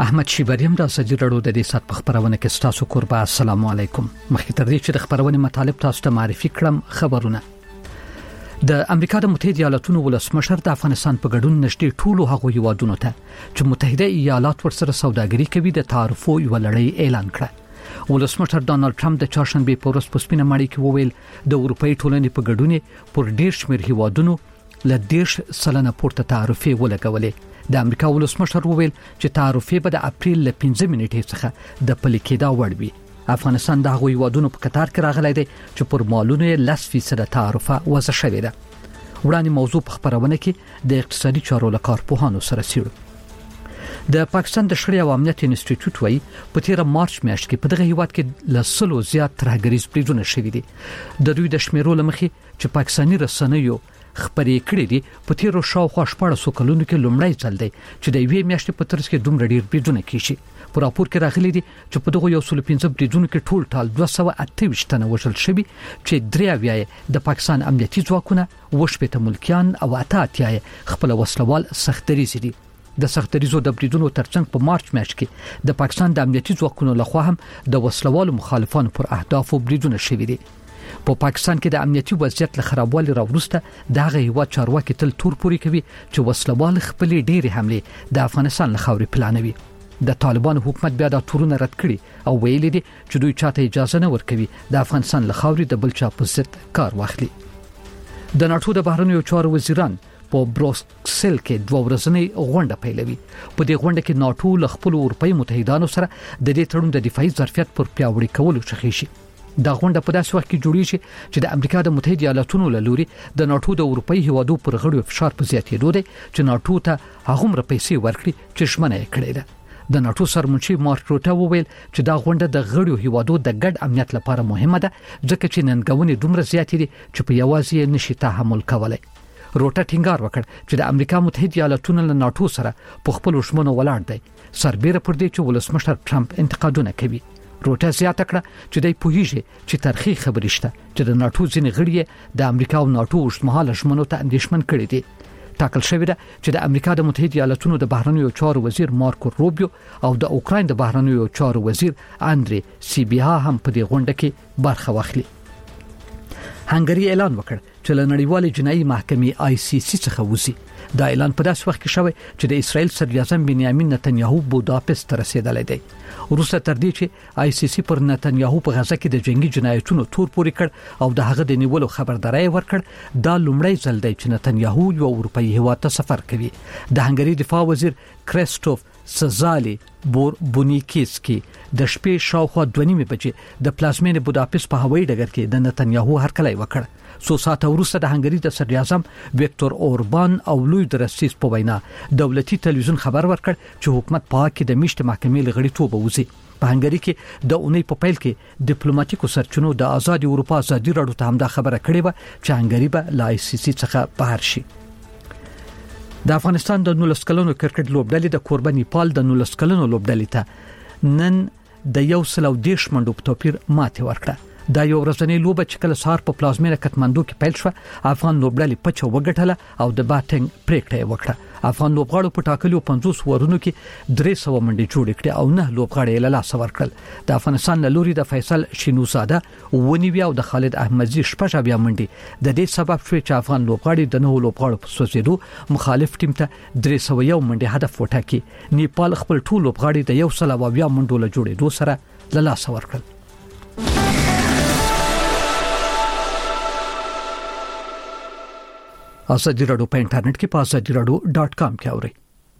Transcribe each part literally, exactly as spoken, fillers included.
احمد شیبریم د ازادي رادیو د دې سات په خبرونه کې ستاسو قربا. السلام علیکم. مخکې تر دې چې د خبرونه مطالب تاسو ته معرفي کړم، خبرونه د امریکا د متحده ایالاتونو ولسمشر د افغانستان په ګډون نشټي ټولو هغو هیوادونو ته چې متحده ایالات ورسره سوداګري کوي د تعرفو یو لړۍ اعلان کړه. ولسمشر ډانلډ ټرمپ د چهارشنبه په ورځ په سپینه ماڼۍ کې وویل د اروپאי ټولنې په ګډون پر ډیر شمېر هیوادونو له دیش سلنه پورته تعرفې ولګولې. د امریکا ولسمشر وویل چې تعرفې به د اپریل ل پنځه نیټې څخه د پلي کېدا وړ وي. افغانستان د هغو هیوادونو په قطار کې راغلی دی چې پر مالونو لس فیصد تعرفه وضع شوې ده. وړاندې موضوع په خبرونه کې د اقتصادي چارو له کارپوهانو سره څېړو. د پاکستان د شخړې او امنیت انسټیټیوټ وايي په تیر مارچ میاشت کې په دغه هیواد کې ل سلو زیات ترهګریز بریدونه شوي دي. د دوی د شمیرو لمخې چې پاکستاني رسنیو خبرې کړې دي په تیر شاوخوا شپږ کلونو کې لومړی ځل دی چې د یوې میاشتې په ترڅ کې دومره ډیر بریدونه کیږي. په راپور کې راغلي دي چې په دغه یو سل پنځه بریدونو کې ټول ټال دوه سوه اته ویشت تنه وژل شوي چې درې اویا د پاکستان امنیتي ځواکونه وشپېته ملکیان او اته اتیا خپل وسلوال سختدریز دي. د سختدریزو د بریدونو ترڅنګ په مارچ میاشت کې د پاکستان د امنیتي ځواکونو لخوا هم د وسلوالو مخالفانو پر اهدافو بریدونه شوي دي. په پا پاکستان کې د امنیتي وضعیت له خرابوالي راوروسته دغه هیواد چارواکي تل تور پوري کوي چې وسلوال خپل ډېری حمله د افغانستان له خاورې پلانوي. د طالبان حکومت بیا دا تورونه رد کړي او ویلي دي چې دوی چاته اجازه نه ورکوي د افغانستان له خاورې د بل چا په ضد کار واخلي. د ناتو د بهرنیو چارو وزیران په بروکسل کې دوه ورځنۍ غونډه پیلوي. په دې غونډه کې ناتو له خپل اروپאי متحدانو سره د دې تړون د دفاعي ظرفیت پر پیاوړي کولو شخې شي. دا غونډه په داسې وخت کې جوړیږي چې د امریکا د متحده ایالاتونو له لوري د ناتو د اروپאי هیوادو پر غړو فشار په زیاتېدو دی چې ناتو ته هغومره پیسې ورکړي چې ژمنه یې کړې ده. د ناتو سرمنشي مارک روټه وویل چې دا غونډه د غړو هیوادو د ګډ امنیت لپاره مهمه ده ځکه چې ننګونې دومره زیاتې دي چې په یوازې یې نشي تحمل کولای. روټه ټینګار وکړ چې د امریکا متحده ایالاتونو له ناتو سره په خپل ژمنو ولاړ دی سربېره پر دې چې ولسمشر ټرمپ انتقادونه کوي. روټه زیاته کړه چې دای پوهیږي چې ترخی خبرې شته چې د ناتو ځینې غړي د امریکا او ناتو اوږدمهاله ژمنو ته اندېښمن کړي دي. ټاکل شوې ده چې د امریکا د متحده ایالاتونو د بهرنیو چارو وزیر مارکو روبیو او د اوکراین د بهرنیو چارو وزیر اندری سیبیا هم په دې غونډه کې برخه واخلي. هنګری اعلان وکړ چې له نړیوالې جنایي محکمې آی سی سی څخه وځي. دا اعلان په داسې وخت کې شوی چې د اسرائیل صدر اعظم بنیامین نتنیاهو بوداپست ته رسیدلی دی. وروسته تر دې چې آی سی سی پر نتنیاهو په غزه کې د جنگي جنایتونو تور پوري کړ او د هغه د نیولو خبرداري ورکړ، دا لومړی ځل دی چې نتنیاهو یو اروپאי هیواد ته سفر کوي. د هنګری دفاع وزیر کریستوف سزالی بور بونیکیسکی د شپې شاوخوا دوه نیمې بجې د پلازمینې بوداپست په هوایي ډګر کې د نتنیاهو هرکلی وکړ. څو ساعته وروسته د هنګری د صدر اعظم ویکتور اوربان او لوی درسیس په وینا دولتي تلویزیون خبر ورکړ چې حکومت پاک د میشت محکمې لغړیتوب وځي. په هنګری کې د اونۍ په پیل کې ډیپلوماټیکو سرچینو د آزاد اروپا ازادي راډیو ته هم دا خبره کړې و چې هنګری به لا آی سی سی څخه بهر شي. د افغانستان د نولس کلنو کرکټ لوبډلې د کوربه نیپال د نولس کلنو لوبډلې ته نن د یو سل او دېرش منډو په توپیر ماتې ورکړه. دا یو ورځنی لوبه چې کله سهار په پلازمینه کټماندو کې پیل شو، افغان لوبډلې پچه وګټله او د باتنګ پریکړه وکړه. افغان لوبغاړو په ټاکلو پنځوس ورونو کې درې سوه منډې جوړې کړې او نه لوبغاړي له لاسه ورکړل. د افغانستان له لوري د فیصل شینوزاده ونیوي او د خالد احمدزي شپږ بیا منډې د دې سبب شوې چې افغان لوبغاړي د نوو لوبغاړو په سوځېدو مخالف ټیم ته درې سوه یو منډې هدف وټاکي. نیپال خپل ټول لوبغاړي د یو سل او بیا منډو له جوړېدو سره له لاسه ورکړل. ازادي راډیو په انټرنیټ کې په ازادي راډیو ډاٹ کام کې اورئ.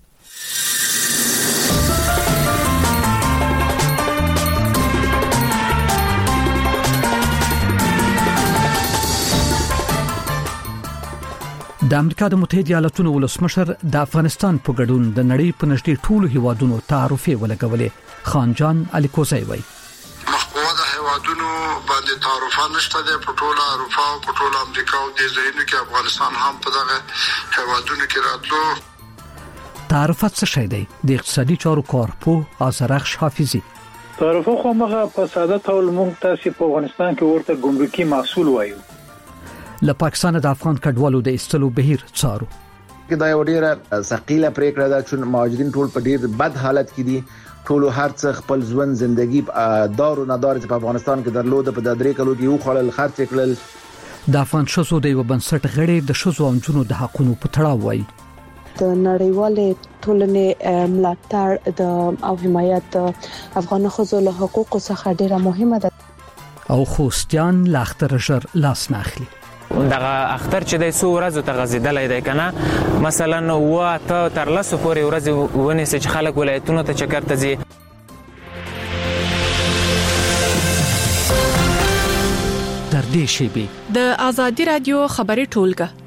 د امریکا د متحده ایالاتونو ولسمشر د افغانستان په ګډون د نړۍ په نږدې ټولو هیوادونو تعرفې ولګولې. خانجان الیکوزی وایي هیوادونو باندې تعرفات نشته د پټوله اروپا او پټوله امریکا او د ځایونو کې افغانستان هم په دغه هیوادونو کې راتلو. تعرفات څه شی دی؟ د اقتصادي چارو کارپوه آزرخش حافظي. تعرفات خو موږ په ساده ډول موږ تاسو په افغانستان کې ورته ګمرکي محصول وایو. له پاکستان د افغان کډوالو د استلو بهیر څارو. کې دا یو ډیره ثقيله پریکړه ده چې مهاجرین ټول په ډیر بد حالت کې دي. ټول هرڅ خپل ژوند ژوندۍ دار او ندار په افغانستان کې درلود په د درې کلو کې یو خلل خرڅ کړل. د افغان شوزو د یو بنسټ غړي د شوزو انجونو د حقونو په تړاو وایي د نړیوالې ټولنې ملاتړ د او حمایت د افغان ښځو له حقوقو څخه ډیره مهمه ده. او خوستیان لاختر ژر لاس ناخلي دغه اختر چې د څو ورځې ته غزیدلې ده کنه، مثلا و ته تر لاسو پورې ورځې ونی چې خلک ولایتونو ته چکر ته ځي. در دې شیبي د آزادي رادیو خبري ټولګه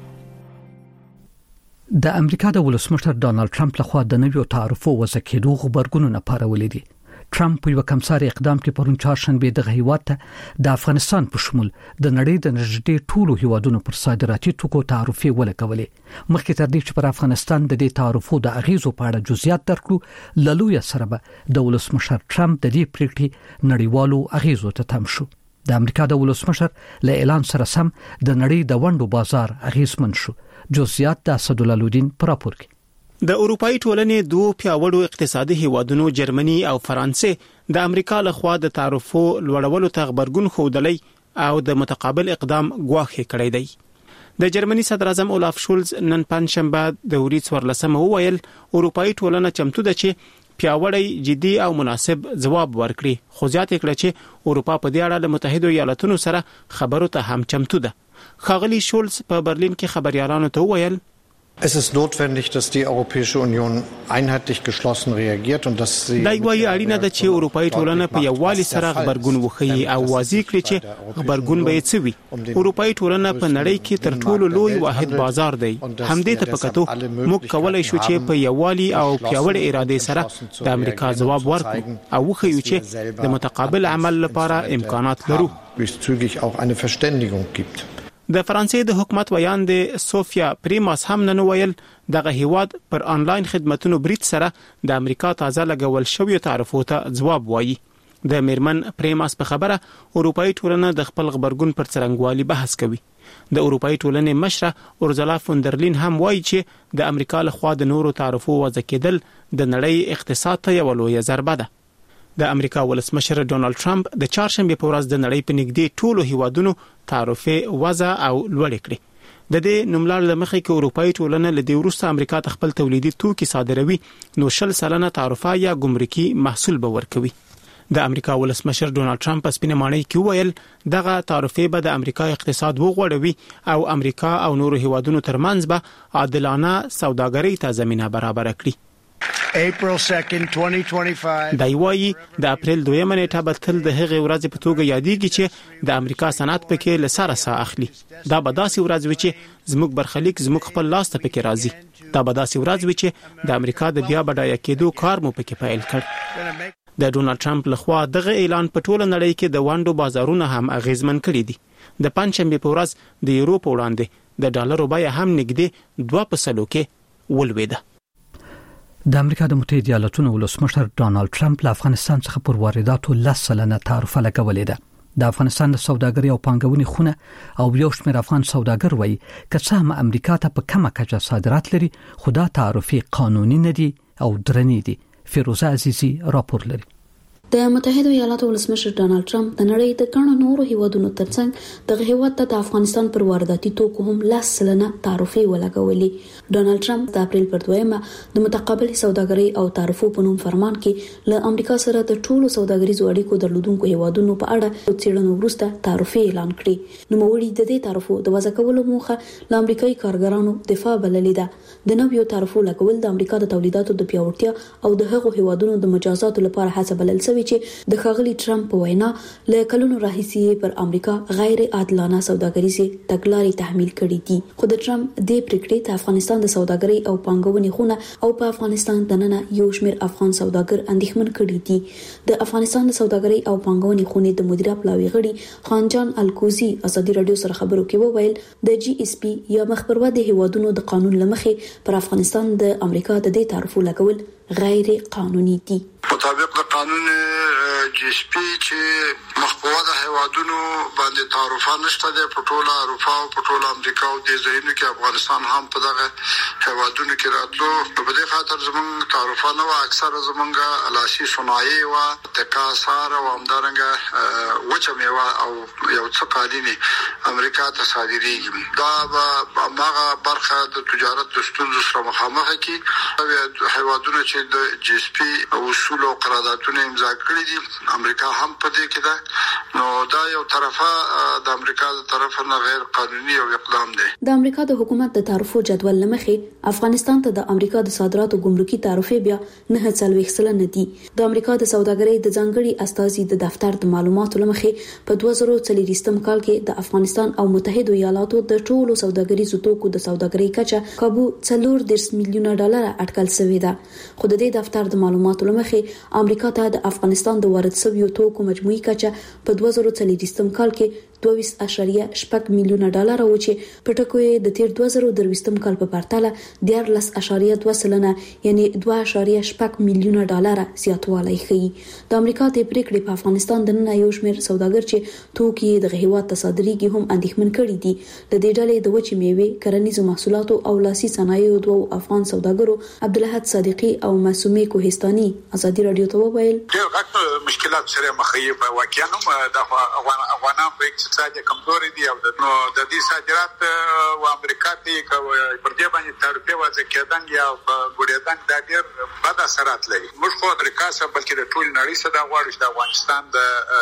د امریکا د ولسمشر ډانلډ ټرمپ لخوا د نویو تعرفو وضع کېدو خبرګونونه پارولې دي. ټرمپ په یو کمساري اقدام کې پرون چهارشنبه د هیواد ته د افغانستان په شمول د نړۍ د نږدې ټولو هیوادونو پر صادراتي توکو تعرفې ولګولې. مخکې تر دې چې پر افغانستان د دې تعرفو د اغیزو په اړه جزئیات درکړو، للوی سره به د ولسمشر ټرمپ د دې پریکړې نړیوالو اغیزو ته تم شو. د امریکا د ولسمشر له اعلان سره سم د نړۍ د وندو بازار اغیزمن شو. جزئیات د اسدالدین پر راپور کې. د اروپאי ټولنې دوه پیاوړو اقتصادي هیوادونو جرمني او فرانسې د امریکا له خوا د تعرفو لوړولو ته خبرګون خوده او د متقابل اقدام غواخي کړی دی. د جرمني صدر اعظم اولاف شولز نن پنځشنبه د وریځ ورلسمه وویل اروپאי ټولنه چمتو ده چې پیاوړی جدي او مناسب ځواب ورکړي، خو ځات کړه چې اروپا په دې اړه له متحده ایالاتونو سره خبرو ته هم چمتو ده. خاغلی شولز په برلین کې خبريالانو ته وویل Es ist notwendig, dass die Europäische Union einheitlich geschlossen reagiert und dass sie دا یوه اړینه ده چې اروپאי ټولنه په یووالي سره خبرګون وښيي او واضح کړي چې خبرګون به یې څه وي. اروپאי ټولنه په نړۍ کې تر ټولو لوی واحد بازار دی. همدې ته پکاتو موږ کولای شو چې په یووالي او پیاوړې اراده سره د امریکا ځواب ورکړو او وښیو چې د متقابل عمل لپاره امکانات لرو. zügig auch eine Verständigung gibt. د فرانسې د حکومت ویان د سوفیا پریماس هم نن ویل دغه هیواد پر آنلاین خدماتونو بریټ سره د امریکا تازه لګول شوی تعرفو ته ځواب وایي. د میرمن پریماس په خبره اروپאי ټولنه د خپل خبرګون پر څرنګوالي بحث کوي. د اروپאי ټولنې مشره اورزلا فوندرلین هم وایي چې د امریکا لخوا د نورو تعرفو وضع کېدل د نړۍ اقتصاد ته یو لوی ضربه ده. د امریکا ولسمشر ډونالد ټرمپ د چهارشنبه په ورځ د نړۍ په نږدې ټولو هیوادونو تعرفې وضع او لوړ کړې. د دې نوملړ لمخې کې اروپאי ټولنه له دې وروسته امریکا ته خپل تولیدي توکي صادروي نو شل سلنه تعرفه یا ګمرکي محصول به ورکوي. د امریکا ولسمشر ډونالد ټرمپ په سپینه ماڼۍ کې ویل دغه تعرفې به د امریکا اقتصاد وغوړوي او امریکا او نورو هیوادونو ترمنځ به عادلانه سوداګرۍ ته زمينه برابر کړي. April second twenty twenty-five دا یوایي د اپریل دویمه نیټه به تل د هغې ورځې په توګه یادېږي چې د امریکا صنعت پکې له سره ساه اخلي. دا به داسې ورځ وي چې زموږ برخلیک زموږ خپل لاس ته پکې راځي. دا به داسې ورځ وي چې د امریکا د بیا بډایه کېدو کار مو پکې پیل کړ. د ډونالد ټرمپ لخوا دغه اعلان په ټوله نړۍ کې د وانډو بازارونه هم اغیزمن کړي دي. د پنځشنبه په ورځ د یورو په وړاندې د ډالرو بیه هم نږدې دوه په سلو کې ولوېده. د امریکا د متحده ایالاتونو ولسمشر ډانلډ ټرمپ له افغانستان څخه پر وارداتو لس سلنه تعرفه لګولې ده. د افغانستان د سوداګرۍ او پانګونې خونه او یو شمېر افغان سوداګر وایي که څه هم امریکا ته په کمه کچه صادرات لري خو دا تعرفې قانوني نه دي او درنې دي. فیروزه عزیزی راپور لري. د متحده ایالاتو ولسمشر ډانلډ ټرمپ د نړۍ د ګڼو نورو هیوادونو ترڅنګ دغه هیواد ته د افغانستان پر وارداتي توکو هم لس سلنه تعرفې ولګولې. ډانلډ ټرمپ د اپریل پر دویمه د متقابل سوداګرۍ او تعرفو په نوم فرمان کې له امریکا سره د ټولو سوداګریزو اړیکو درلودونکو هیوادونو په اړه څېړنو وروسته تعرفې اعلان کړې. نوموړي د دې تعرفو د وضع کولو موخه له امریکایي کارګرانو دفاع بللې ده. د نویو تعرفو لګول د امریکا د تولیداتو د پیاوړتیا او د هغو هیوادونو د مجازاتو لپاره هڅه بلل شوې چې د خاغلی ټرمپ په وینا له کلونو راهیسې پر امریکا غیر عادلانه سوداګریزي تګلارې تحمیل کړې دي. خو د ټرمپ د پریکړې ته افغانستان د سوداګرۍ او پانګونې خونه او په افغانستان دننه یو شمېر افغان سوداګر اندېښمن کړي دي. د افغانستان د سوداګرۍ او پانګونې خونې د مدیره پلاوي غړي خانجان الکوزي ازادي رادیو سره خبرو کې وویل د جی اس پی یا مخبروا د هیوادونو د قانون لمخې پر افغانستان د امریکا د دې تعرفو لګول غیر قانوني دي. مطابق د قانون جی اس پی چې مخبوده هیوادونو باندې تعرفه نشته د پټوله اروپا او پټوله امریکا او د ځایونو کې افغانستان هم په دغه هیوادونو کې راتلو. په دې خاطر زمونږ تعرفه نو اکثره زمونږ لاسي صنایع او تکاسار او همدارنګه وچه میوه او یو څه قالینی امریکا ته صادریږي. دا به هغه برخه د تجارت د ستونزو سره مخامخ کی هیوادونو چې د جی اس پی اصول او قراردادونه امضا کړی دي امریکا هم په دې کې ده. نو دا یو طرفه د امریکا د طرف نه غیر قانوني او اقدام دی. د امریکا د حکومت د تعرفو جدول لمخې افغانستان ته د امریکا د صادراتو ګمرکي تعرفې بیا نه څلويخ سلنه دي. د امریکا د سوداګرۍ د ځانګړي استازي د دفتر د معلوماتو لمخې په دوه زره څلويښتم کال کې د افغانستان او متحده ایالاتو د ټولو سوداګریزو توکو د سوداګرۍ کچه کابو څلور دېرش میلیونه ډالر اټکل شوې ده. خو د دې دفتر د معلوماتو لمخې امریکا ته د افغانستان د وارد شویو توکو مجموعي کچه په دوه زره څلويښتم کال کې دوه اشاریه شپږ میلیونه ډالر او چې په ټکو د تیر دوه زره درويشتم کال په پرتله دیارلس اشاریه دوه سلنه یعنی دوه اشاریه شپږ میلیونه ډالر زیاتوالی ښیي. د امریکا د پریکړې په افغانستان د نن یو شمېر سوداګر چې توکي د هیواد ته صادريږي هم اندېښمن کړي دي. د دې ډلې د وچې میوې کرنیزو محصولاتو او لاسي صنایعو دوه افغان سوداګرو عبدالحد صادقي او معصومه کوهستاني ازادي رادیو ته وویل ډېر غټ مشکلات سره مخ یې واقعا د افغانانو په اقتصاد کمزوري دي او د دې صادرات او امریکا ته پر دې باندې تعرفه وځي کېدان یا ګوډېدان د ډېر بد اثرات لري. موږ خو امریکا سره بلکې د ټول نړۍ سره د غواړو د افغانستان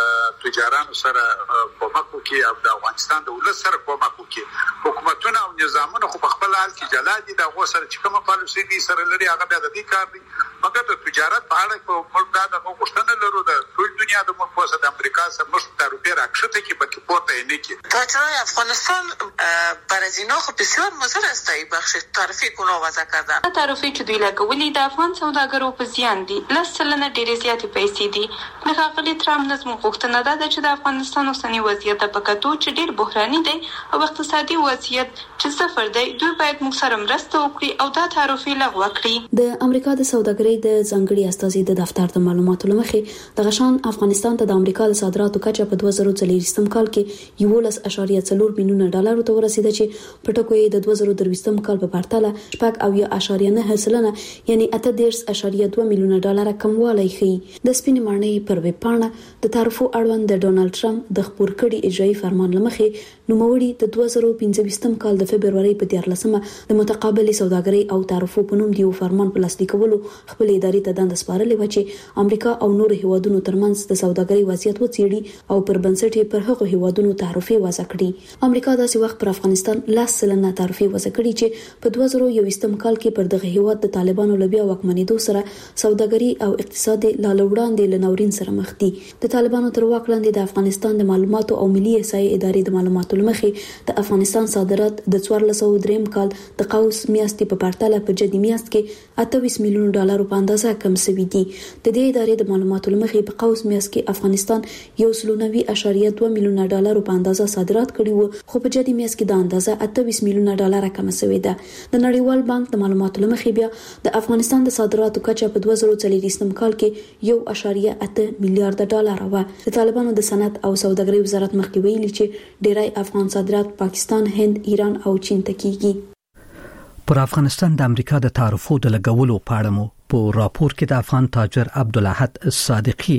د تجارانو سره کومک وکړي او د افغانستان د ولس سره کومک وکړي. حکومتونه او نظامونه خو په خپل حال کې جلا دي د غو سره چې کومه پالیسي دي سره لري هغه بیا د دې کار دي. مګر د تجارت په اړه کوم موږ دا د غوښتنه لرو د ټول دنیا د موږ په د امریکا سره موږ تعرفه راکښته کې پکې پورته نه کی. تاجرای افغانستان برای اینا خب بسیار مضر است ای بخش تعرفه کنو وضع کردن. تعرفه چې دوی لګولې د افغان سوداګرو په زیان دي. لس سلنه ډېرې زیاتې پیسې دي. د ښاغلي ټرمپ نظم غوښتنه ده چې د افغانستان اوسنی وضعیت په کتو چې ډېر بحراني دی او اقتصادي وضعیت چې صفر دی دوی باید موږ سره مرسته وکړي او دا تعرفه لغوه کړي. د امریکا د سوداګرۍ د ځانګړي استازي د دفتر د معلوماتو لمخې د غشان افغانستان ته د امریکا د صادراتو کچه په دوه زره څلويښتم کال کې یولس اشاریه څلور میلیونه ډالر ته ورسیده چې په ټکو یې د دوه زره درويشتم کال په پرتله شپږ او یا اشاریه نه سلنه یعنی اته دېرش اشاریه دوه میلیونه ډالر کموالی ښیي. د سپینې ماڼۍ پر ویب پاڼه د تعرفو اړوند د ډونالد ټرمپ د خپور کړي اجرایي فرمان لمخې نوموړي د دوه زره پنځه کال د فبرवरी په دیارلسمه د متقابل سوداګرۍ او تعرفو په نوم دیو فرمان په لاسلیکولو خپل ادارې ته دنده سپارلې و چې امریکا او نور هیوادونو ترمنځ د سوداګرۍ وضعیت وڅېړي او پر بنسټ یې پر هغو هیوادونو تعرفه وضع کړي. امریکا داسې وخت پر افغانستان لاس سلنه تعرفه وضع کړي چې په دوه زره یوویشتم کال کې پر دغه هیواد د طالبانو لبیا واکمنېدو سره سوداګرۍ او اقتصادي لالوړاندې لنورین سره مخ دي. د طالبانو تر واک لاندې د افغانستان د معلوماتو او ملي احصایې ادارې د معلوماتو لمخې د افغانستان صادرات د څوارلس سوه دریم کال د قوس میاشتې په پرتله په جدي میاشت کې اته ویشت میلیونه ډالر په اندازه کم شوي دي. د دې ادارې د معلوماتو لمخې په قوس میاشت کې افغانستان یو سل نوي اشاریه دوه میلیونه ډالر په اندازه صادرات کړي وو خو په جدي میاشت کې د اندازه اته ویشت میلیونه ډالر کم شوې ده. د نړیوال بانک د معلوماتو لمخې بیا د افغانستان د صادراتو کچه په دوه زره څلويښتم کال کې یو اشاریه اته میلیارډ ډالر و. د طالبانو د صنعت او سوداګرۍ وزارت مخکې ویلي چې ډیری افغان صادرات پاکستان، هند، ایران او چین ته کیږي. پر افغانستان د امریکا د تعرفو د لګولو په اړه مو په راپور کې د افغان تاجر عبدالحد صادقي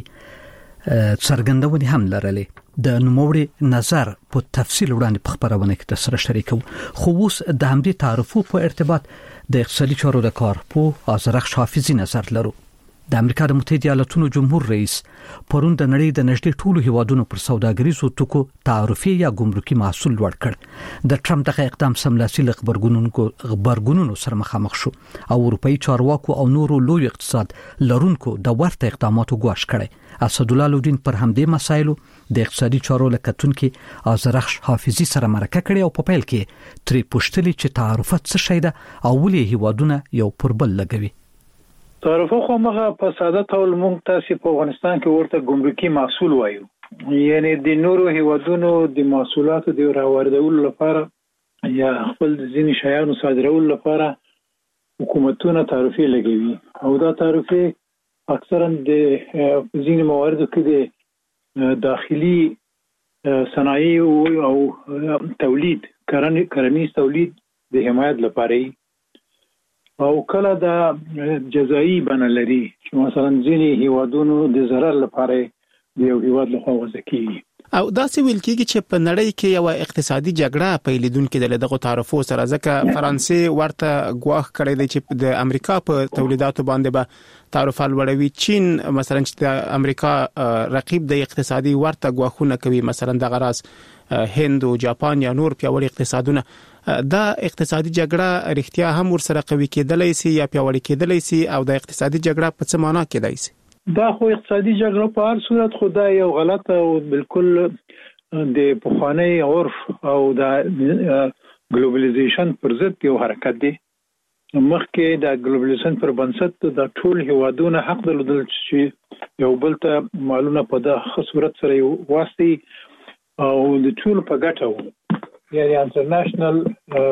څرګندونې هم لرلې. د نوموړي نظر په تفصیل وړاندې په خبرونه کې د سره شریکو. خو اوس د همدې تعرفو په ارتباط د اقتصادي چارو د کارپوه آذرخش حافظي نظر لرو. د امریکا د متحده ایالاتونو جمهور رئیس پرون د نړۍ د نږدې ټولو هیوادونو پر سوداګریزو توکو تعرفه یا ګمرکي محصول لوړ کړ. د ټرمپ دغه اقدام سملاسي له خبرګونونو سره مخامخ شو او اروپאי چارواکو او نورو لوی اقتصاد لرونکو د ورته اقداماتو ګواښ کړي. اسدالله لودین پر همدې مسایلو د اقتصادي چارو لکتونکو آذرخش حافظي سره مرکه کړي او په پیل کې ترې پوښتنه چې تعرفه څه شی ده او ولې هیوادونه یو پر بل لګوي. تعرفه خو مغه په ساده ډول مونږ تاسو په افغانستان کې ورته ګمرکي محصول وایو. یعنی د نورو هیوادونو د محصولاتو د راوړدولو لپاره یا خپل ځینې شیانو صادرولو لپاره حکومتونه تعرفه لګوي او دا تعرفه اکثرا د ځینې مواردو کې د داخلي صنایع او تولید کرنیز تولید د حمایت لپاره او کله د جزایی بڼه لري چې مثلا ځینې هیوادونو د ضرر لپاره د یو هیواد لخوا وضع کیږي او دا څه ویل کېږي چې په نړۍ کې یو اقتصادي جګړه پیلېدونکې د دغه تعرفو سره ځکه فرانسې ورته ګواښ کړی دی چې د امریکا په تولیداتو باندې به تعرفه لوړوي. چین مثلا چې د امریکا رقیب د اقتصادي ورته ګواښونه کوي، مثلا د غراس هند او جاپان یا نور پیاوړي اقتصادونه. دا اقتصادي جګړه رښتیا هم ورسره قوي کېدلای شي یا پیاوړي کېدلای شي او د اقتصادي جګړه په څه معنا کېدای شي؟ دا خو اقتصادي جګړه په هر صورت خو دا یو غلط او بالکل د پخوانی عرف او د ګلوبلایزیشن پر ضد یو حرکت دی. مخکې د ګلوبلایزیشن پر بنسټ د ټول هیوادونو حق درلودل چې یو بل ته مالونه په دغه صورت سره یو واسطي او د ټول په ګټه وو، یعنی انټرنیشنل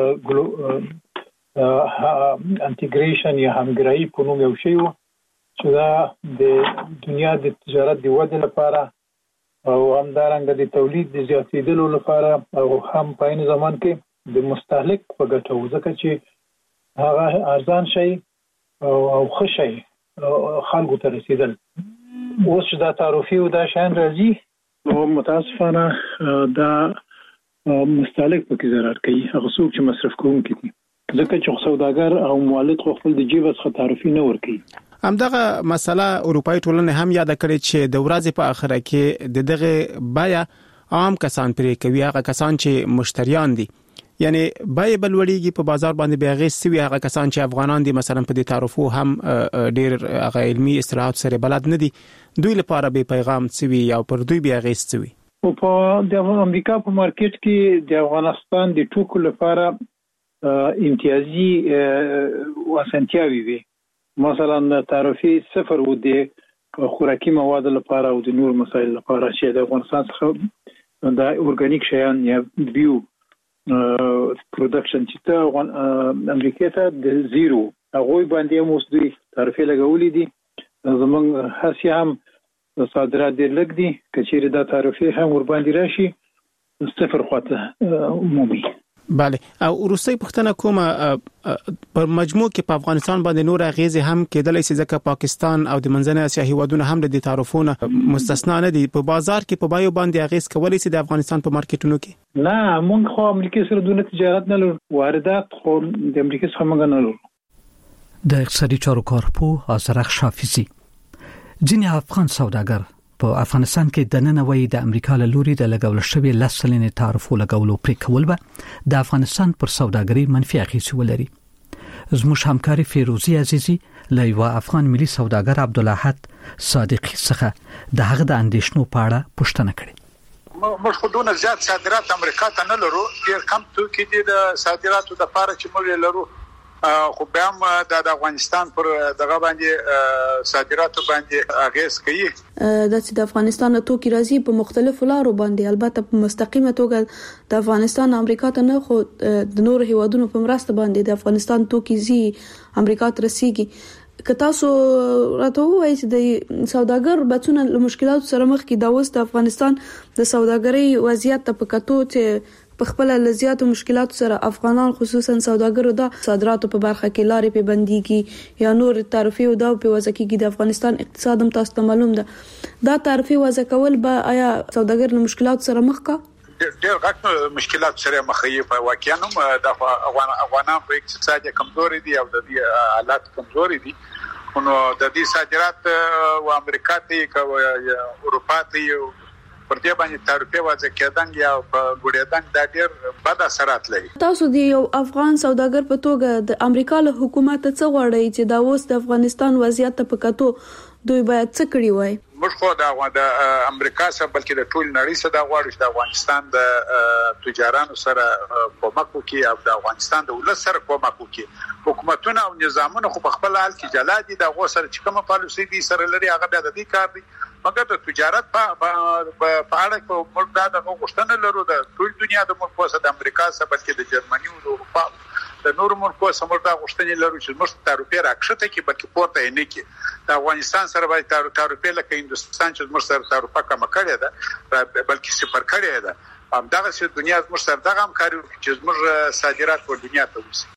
انټیګریشن یا همګرایي په نوم یو شی وو چې دا د دنیا د تجارت د ودې لپاره او همدارنګه د تولید د زیاتېدلو لپاره او هم په عین زمان کې د مستهلک په ګټه وو، ځکه چې هغه ارزان شي او ښه شي خلکو ته رسیدل. اوس چې دا تعرفي او دا شان راځي نو متاسفانه دا مستهلک پکې ضرر کوي، هغه څوک چې مصرف کوونکي دي، ځکه چې سوداګر او مولد خو خپل د جیب څخه تعرفي نه ورکوي. همدغه مسله اروپאי ټولنه هم یاد کړې چې د ورځې په اخره کې د دغه بیا عام کسان پرې کوي، هغه کسان چې مشتریان دي، یعنی بای بلوړیږي په بازار باندې بیا غي سوي هغه کسان چې افغانان دي مثلا په دې تعرفو هم ډېر هغه علمي اصطلاحات سره بلد نه دي، دوی لپاره به پیغام سوي یا پر دوی بیا غي سوي. او په د امریکا په مارکیټ کې د افغانستان د ټوکو لپاره امتیازي وسنتیاوي وي، مثلا تعرفي صفر و د خوراکي مواد لپاره او د نور مسایل لپاره چې د افغانستان څخه د اورګانیک شیان یا بیو پروډکشن چې ته امریکا ته د زیرو هغه باندې هم اوس دوی تعرفي لګولې دي. زمونږ هڅې هم صادرات ډېر لږ دي، کچېرې دا تعرفي هم ور باندې راشي صفر خواته عمومي. بله، او روسي پښتنه کومه پر مجموع کې په افغانستان باندې نور اغیزې هم کېدلای شي، ځکه پاکستان او د منځنۍ اسیا هیوادونه هم د تعرفونو مستثنا نه دي. په بازار کې په بایو باندې اغیز کولای شي د افغانستان په مارکیټونو کې؟ نه، موږ خو امریکا سره دونه تجارت نه لرو، واردات خو د امریکا څخه موږ نه لرو. د اقتصادي چارو کارپوه آذرخ شافعي ځینې افغان سوداګر په افغانستان کې د ننوي د امریکا له لوري د لګول شوی لسلنې تعرفو لګولو پرې کول به د افغانستان پر سوداګرۍ منفي اغیزې ولري. زموږ همکاري فیروزی عزیزی له یو افغان ملي سوداګر عبدالاحد صادقی څخه د هغه د اندیشنو په اړه پوښتنه کړې. موږ خو دونه زیات صادرات امریکا ته نه لرو، ډېر کم توکي دي د صادراتو لپاره چې موږ لرو، خو بیا هم د افغانستان پر دغه باندې صادراتو باندې اغیز کوي. د چې د افغانستان توکي راځي په مختلفو لارو باندې، البته په مستقیمه توګه د افغانستان امریکا ته نه، خو د نور هیوادونو په مرسته باندې د افغانستان توکي زی امریکا ته رسیږي. که تاسو راته وایئ چې د سوداګر بچونه له مشکلاتو سره مخ کې دا اوس د افغانستان د سوداګرۍ وضعیت ته په کتو چې په خپل لزیاتو مشکلاتو سره افغانان خصوصا سوداګرو د صادراتو په برخه کې لارې په بنديږي یا نور تعرفي او دا په وضع کې د افغانستان اقتصاد هم تاسو ته معلوم ده، دا تعرفي وضع کول به آیا سوداګر له مشکلاتو سره مخ کا؟ ډېر غټ مشکلات سره مخ یې په واقعا هم د افغانان په اقتصاد کمزوري دي او د دې حالات کمزوري دي، نو د دې صادرات او امریکا ته او اروپا ته پر دې باندې تعرفه وضع کېدان یا ګډېدان د ډېر بد اثرات لري. تاسو د یو افغان سوداګر په توګه د امریکا له حکومت څخه غواړئ چې دا اوس د افغانستان وضعیت په کتو دوی باید څه کړی وای؟ موږ خو د امریکا سره بلکې د ټول نړۍ سره د غواړو چې د افغانستان د تجارانو سره کومک وکړي او د افغانستان د ولس سره کومک وکړي. حکومتونه او نظامونه خو په خپل حال کې جلا دي، د غو سره چې کومه پالیسي دي سره لري هغه د دې کار دي، مګر د تجارت په په اړه کو موږ دا د غوښتنه لرو د ټول دنیا د ملکو سره د امریکا سره بلکې د جرمني او اروپا د نور ملکو سمور دا غوښتنې لرو چې موږ تعرفه راکښته کې بلکې پورته نه کې د افغانستان سره باید تعرفه لکه هندستان چې موږ سره تعرفه کم کړی ده بلکې صفر کړی ده هم دغه چې دنیا موږ سره دغه همکاري چې موږ صادرات په دنیا ته وسی.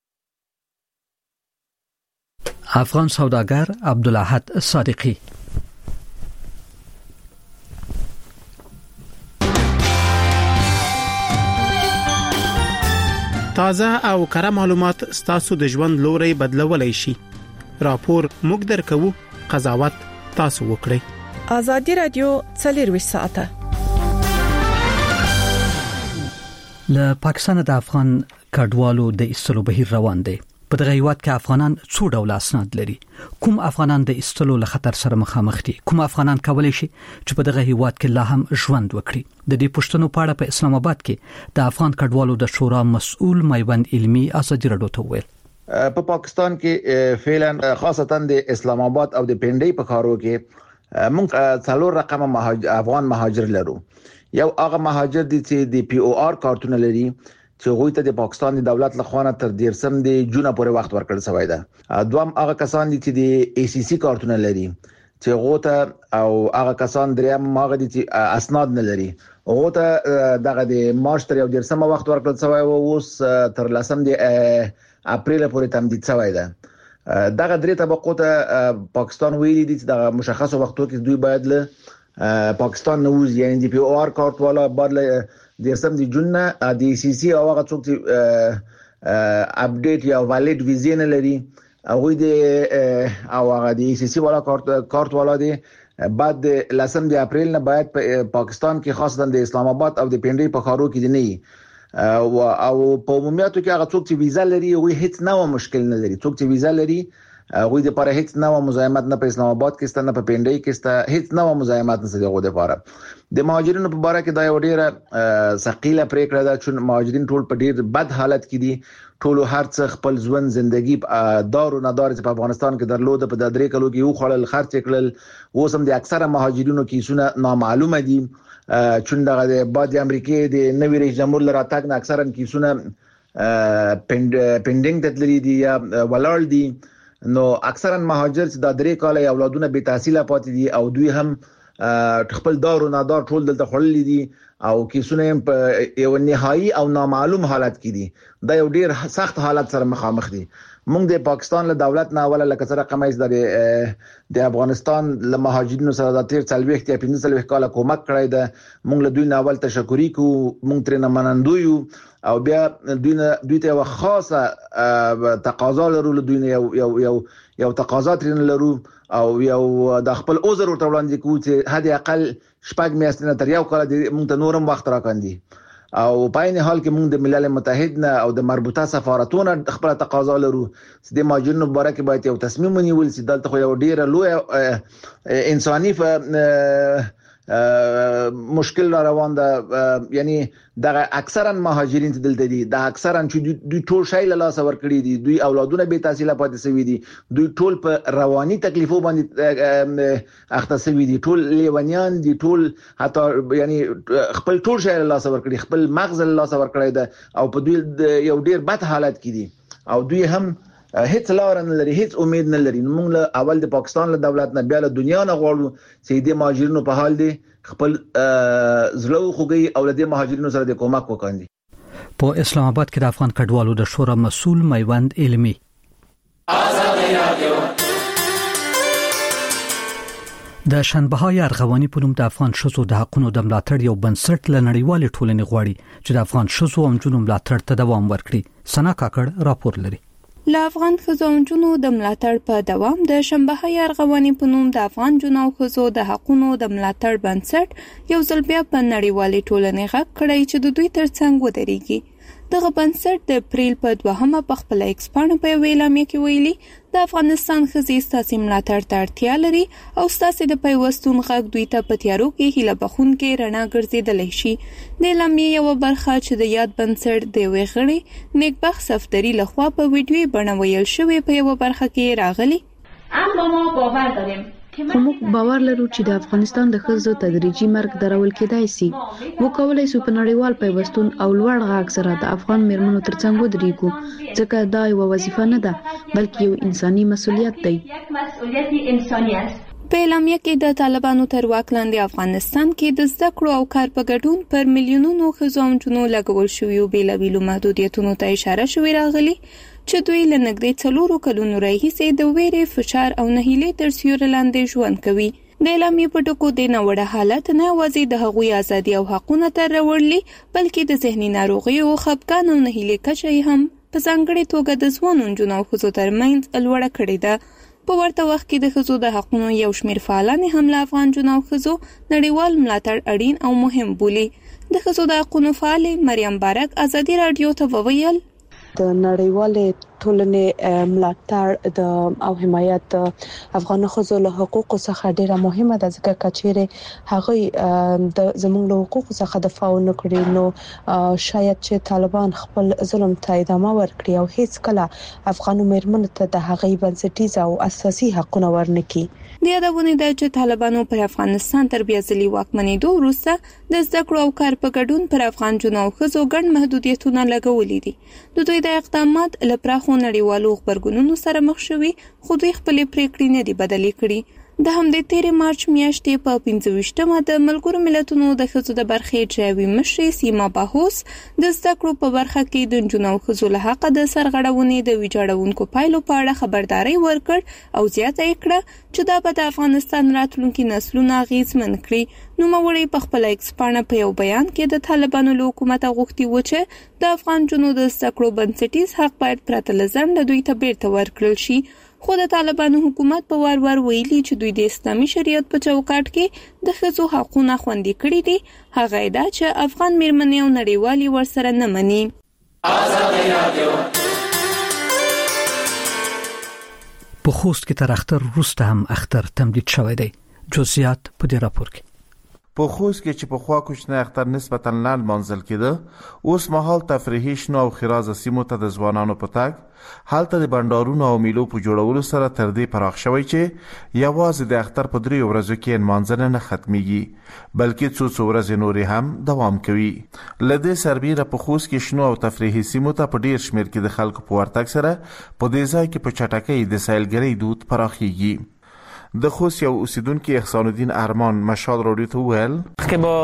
افغان سوداګر عبدالاحد صادقی. تازه او کره معلومات ستاسو د ژوند لوري بدلولای شي. راپور موږ درکو، قضاوت تاسو وکړئ. ازادي رادیو څلور ساعته له پاکستان د افغان کډوالو د ایستلو بهیر روان دی. په دغه هیواد کې افغانان څو ډول اسناد لري؟ کوم افغانان د ایستلو له خطر سره مخامخ دي؟ کوم افغانان کولای شي چې په دغه هیواد کې لا هم ژوند وکړي؟ د دې پښتنو په اړه په اسلام آباد کې د افغان کډوالو د شورا مسؤل میوند علمي ازادي رادیو ته ویل. په پاکستان کې فعلا خاصتا د اسلام آباد او د پنډۍ په خارو کې موږ څلور رقم مهاجر افغان مهاجر لرو. یو هغه مهاجر دي چې د پی او آر کارتونه لري چې غوي ته د پاکستان د دولت لخوا تر دیرسم د جون پورې وخت ورکړل شوی ده. دوام هغه کسان دي چې د ای سی سی کارتونه لري چې غوته او هغه کسان دریم هغه دي چې اسناد نه لري. غوته دغه د مارچ تر یو دیرسم وخت ورکړل شوی او اوس تر لسم د اپریل پورې تمدید شوی ده. دغه درې طبقو ته پاکستان ویلي دي چې د مشخص وختو کې دوی باید له پاکستان نوز یعنی د پی او آر کارت والا باندې د سم دی جون نه د سی سی او هغه څوک چې اپډیټ یا ویلیډ ویزا نه لري هغه د او هغه د سی سی والا کارت کارت والا دی بعد لسم د اپریل نه باید په پاکستان کې خاصتا د اسلام آباد او د پنډۍ په خارو کې دی او او په عمومیت کې هغه څوک چې ویزا لري وي هیڅ نه مشکل نه لري. څوک چې ویزا لري غوی د پاره هیڅ نه مزاحمت نه په اسلام آباد کې ستنه په پنډۍ کې ست هیڅ نه مزاحمت نه سره غو د پاره. د مهاجرینو په اړه کې دا یو ډیره ثقيله پریکړه ده چې مهاجرین ټول په ډیر بد حالت کې دي. ټول هر څه خپل ژوند ژوندۍ دار او ندار چې په افغانستان کې درلود په د درې کلو کې یو خړل خرچ کړل. اوس هم د اکثره مهاجرینو کې سونه نامعلومه دي چې دغه د بعد امریکای د نوې رئیس جمهور لپاره تاګ نه اکثرا کې سونه پندینګ تدلری دي یا ولال دي. نو اکثرا مهاجر چې د درې کال اولادونه به تحصیل پاتې دي او دوی هم خپل دار او ندار ټول دلته خړلې دي او کیسونه په یو نهایی او نامعلوم حالت کې دي. دا یو ډیر سخت حالت سره مخامخ دي. موږ د پاکستان له دولت نه اوله لکه سره قمایز د د افغانستان له مهاجرینو سره د تیر څلويخت یا پنځه څلويخت کال کومک کړی ده. موږ له دوی نه اول تشکرې کوو. موږ ترې نه منندوی او بیا دوی نه دوی ته یو خاصه تقاضا لرو. دوی نه یو یو یو یو تقاضا ترې لرو او یو د خپل عذر ورته وړاندې کوو چې حد اقل شپږ میاشتې تر یو کال موږ ته نورم وخت راکاندي. او په این حال کې موږ د ملل متحد نه او د مربوطه سفارتونو خپل تقاضا لرو چې د مهاجرینو لپاره کې باید یو تصمیم ونیول شي. دلته خو یو ډیر لوی انساني مشکل را روان ده. یعنی دغه اکثرا مهاجرین دلته دي د اکثرا چې دوی ټول شای له لاس ور کړی دي. دوی اولادونه به تحصیل پاتې شوی دي. دوی ټول په رواني تکلیفو باندې اخته شوی دي. ټول لیونیان دي. ټول حتی یعنی خپل ټول شای له لاس ور کړی خپل مغز له لاس ور کړی ده او په دوی یو ډیر بد حالت کې دي او دوی هم هیڅ لار نه لري هیڅ امید نه لري. موږ له اول د پاکستان له دولت نه بیا له دنیا نه غواړو چې د مهاجرینو په حال دي خپل زړه خوږي او د مهاجرینو سره د کومک وکړي. په اسلام آباد کې د افغان کډوالو د شورا مسؤل میوند علمي. ازادي رادیو د شنبهای ارغواني په نوم د افغان شوزو د حقونو د ملاتړ یو بنسټ لنړیوال ټولنې غواړي چې د افغان شوزو او جنوب ملاتړ ته دوام ورکړي. سنا کاکړ راپور لري. له افغان ښځو او نجونو د ملاتړ په دوام د شنبهای ارغواني په نوم د افغان جنو او ښځو د حقونو د ملاتړ بنسټ یو ځل بیا په نړیوالې ټولنې غږ کړی چې د دوی ترڅنګ ودرېږي. دغه بنسټ د اپریل په دوهمه په خپل ایکس پاڼه په اعلامیه کې ویلي د افغانستان ښځې ستاسو ملاتړ ته اړتیا لري او ستاسو د پیوستون غږ دوی ته په تیارو کې هیله بخښونکې رڼا ګرځېدلی شي. د اعلامیې یوه برخه چې د یاد بنسټ د یوې غړي نیکبخت صفدري لخوا په ویډیویي بڼه ویل شوې په یوه برخه کې راغلي. اما ما باور داریم خو موږ باور لرو چې د افغانستان د ښځو تدریجي مرګ درول کېدای شي. وکولای شو په نړیوال پیوستون او لوړ غږ سره د افغان میرمنو ترڅنګ ودرېږو، ځکه دا یو وظیفه نه ده بلکې یو انساني مسؤلیت دی. په اعلامیه کې د طالبانو تر واک لاندې افغانستان کې د زده کړو او کار په ګډون پر میلیونونو ښځو او نجونو لګول شویو بېلابېلو محدودیتونو ته اشاره شوې راغلي چې دوی له نږدې څلورو کلونو راهیسې د ویرې، فشار او نهیلۍ تر سیوري لاندې ژوند کوي. د اعلامیې په ټکو د ناوړه حالت نه یوازې د هغوی ازادي او حقونه تر راوړلي بلکې د ذهني ناروغیو، خپګان او نهیلۍ کچه یې هم په ځانګړې توګه د ځوانو نجونو او ښځو ترمنځ لوړه کړې ده. په ورته وخت کې د ښځو د حقونو یو شمېر فعالان هم له افغان نجونو او ښځو نړیوال ملاتړ اړین او مهم بولي. د ښځو د حقونو فعالې مریم بارک ازادي راډیو ته وویل د نړیوالې ټولنې ملاتړ د او حمایت د افغان ښځو له حقوقو څخه ډیره مهمه ده، ځکه کچېره هغه د زموږ له حقوقو څخه دفاع نه کړي نو شاید چې طالبان خپل ظلم ته ادامه ورکړي او هیڅ کله افغان میرمنو ته د هغه بنسټیز او اساسي حقونه ورنکړي. د یادونه ده چې طالبانو پر افغانستان تر بیا ځلي واکمنېدو وروسته د زده کړو او کار په ګډون پر افغان نجونو او ښځو ګڼ محدودیتونه لګولي دي. د دوی د اقدامات له پراخو نړیوالو غبرګونونو سره مخ شوي، خو دوی خپلې پریکړې نه دي بدلې کړي. د همدې تیرې مارچ میاشتې په پنځه ویشتمه د ملګرو ملتونو د ښځو د برخې اجرایوي مشرې سیما باهوس د زده کړو په برخه کې د نجونو او ښځو له حقه د سرغړونې د ویجاړونکو پایلو په اړه خبرداری ورکړ او زیاته یې کړه چې دا به د افغانستان راتلونکي نسلونه اغیزمن کړي. نوموړې په خپله ایکس پاڼه په یو بیان کې د طالبانو له حکومته غوښتي و چې د افغان نجونو د زده کړو بنسټیز حق باید پرته له ځنډه دوی ته بیرته ورکړل شي. خو د طالبانو حکومت په وار وار ویلي چې دوی د اسلامي شریعت په چوکاټ کې د ښځو حقونه خوندي کړي دي. هغه دا چې افغان میرمنې او نړیوالې ورسره نه مني. په خوست کې تر اختر وروسته هم اختر تمدید شوی دی. جزئیات په دې راپور کې. په خوست کې چې په خوا کوچنی اختر نسبتاً لاندې منځل کېده، اوس مهال تفریحي شنو او خیرازه سیمو ته د ځوانانو په تګ هلته د بندارونو او میلو په جوړولو سره تر دې پراخ شوی چې یوازې د اختر په دریو ورځو کې نمانځنه نه ختمیږي بلکې څو څو ورځې نورې هم دوام کوي. له دې سربیره په خوست کې شنو او تفریحي سیمو ته په ډیر شمیر کې د خلکو په ورتګ سره په دې ځای کې په چټکۍ د سیلګرۍ دود پراخیږي. د خوست یو اوسیدونکو احسان الدین ارمان مشال راډیو ته ویل که با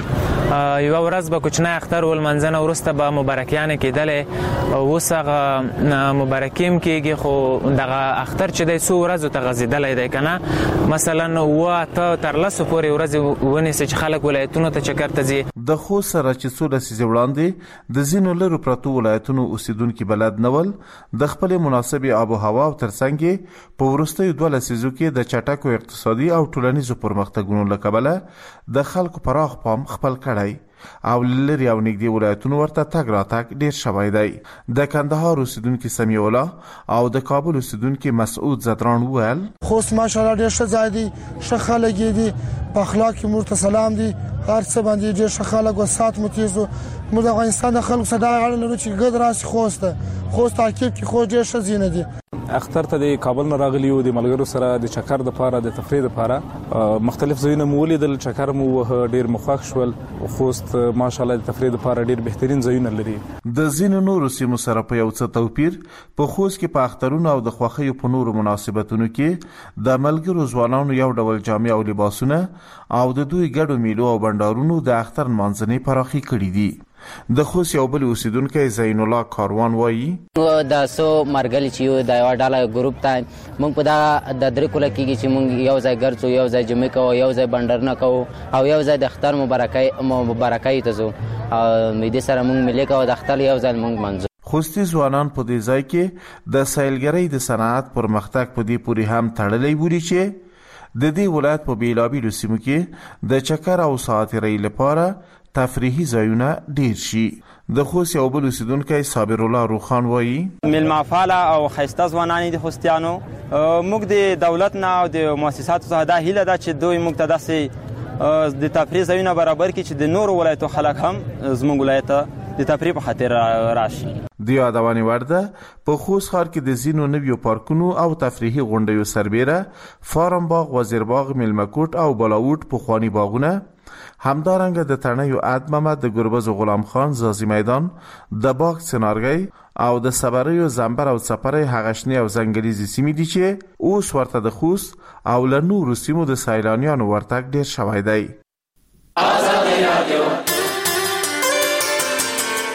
یو ورځ به کوچنی اختر ولمنځنه ورسته به مبارکیانه کېدلې او اوس هغه مبارکیم کېږي، خو دغه اختر چې دی څو ورځو ته غځېدلی دی که نه، مثلا اوه اته تر لسو پورې ورځې ونیسي چې خلک ولایتونو ته چکر ته ځي. د خوست سره چې څو لسیزې وړاندې د ځینو لرو پرتو ولایتونو اوسیدونکي بلد نه ول، د خپلې مناسبې آب و هوا او ترڅنګ یې په وروستیو دوه لسیزو کې د چټکو اقتصادي او ټولنیزو پرمختګونو له کبله د خلکو پراخ پام خپل کړی او لري او نږدې ولایتونو ورته تګ راتګ ډیر شوی دی. د کندهار اوسیدونکي سمیع الله او د کابل اوسیدونکي مسعود زدران وویل خوست ماشاءالله ډیر ښه ځای دی، ښه خلک دي، په اخلاق کې مرته سلام دي، هر څه باندې ډیر ښه خلک او سات متیزو. موږ د افغانستان د خلکو سره اړه لرو چې ګډ راسي خوست خوست تعقیب کې خو ډیر ښه زینه دي. اختر ته د کابل نه راغلی و، د ملګرو سره د چکر د پاره د تفریح د پاره مختلف ځایونه مو ولیدل، چکر مو ډیر مخاخ شول. خوست ماشاءالله د تفریح د پاره ډیر بهترین ځایونه لري. د زینو نورو سیمو سره په یو څه توپیر په خوست کې په اخترونو او د خوښیو په نورو مناسبتونو کې د ملګرو ځوانانو یو ډول جامې او لباسونه او د دوی ګډو میلو او بندارونو د اختر منځنۍ پراخي کړي دي. د خوست یو بل اوسیدونکی زین الله کاروان وایي د سو مرګل چې یو د یو ډاله ګروپ ته موږ په دا د درې کوله کېږي چې موږ یو ځای ګرځو، یو ځای جمعې کوو، یو ځای بندرونه کوو او یو ځای د اختر مبارکۍ مبارکۍ ته ځو او دې سره موږ ملي کوو د اختر یو ځای موږ منځو. خوستي ځوانان په دې ځای کې د سیلګرۍ د صنعت پرمختګ په دې پورې هم تړلی بولي چې د دې ولایت په بیلابیلو سیمو کې د چکر او ساعترۍ لپاره تفریحي ځایونه ډیر شي. د خوست یو بل اوسیدونکی صابر الله روخان وایي میلمه فعال او ښایسته ځوانان دي خوستیانو. موږ د دولت نه او د مؤسساتو څخه دا هیله ده چې دوی موږ ته داسې د تفریح ځایونه برابر کړي چې د نورو ولایتو خلک هم زموږ ولایت ته د تفریح په خاطر راشي. د یادونې وړ ده په خوست ښار کې د ځینو نویو پارکونو او تفریحي غونډیو سربیره فارم باغ، وزیر باغ، میلمکوټ او بالاوټ پخواني باغونه، همدارنګه د تڼیو اد محمد، د ګربز غلام خان زازي میدان، د باغ سنارګي او د صبریو زنبر او سپری هغشنی او زنګلیزي سیمې دي چې اوس ورته د خوست او له نورو سیمو د سیلانیانو ورتګ ډیر شوی دی.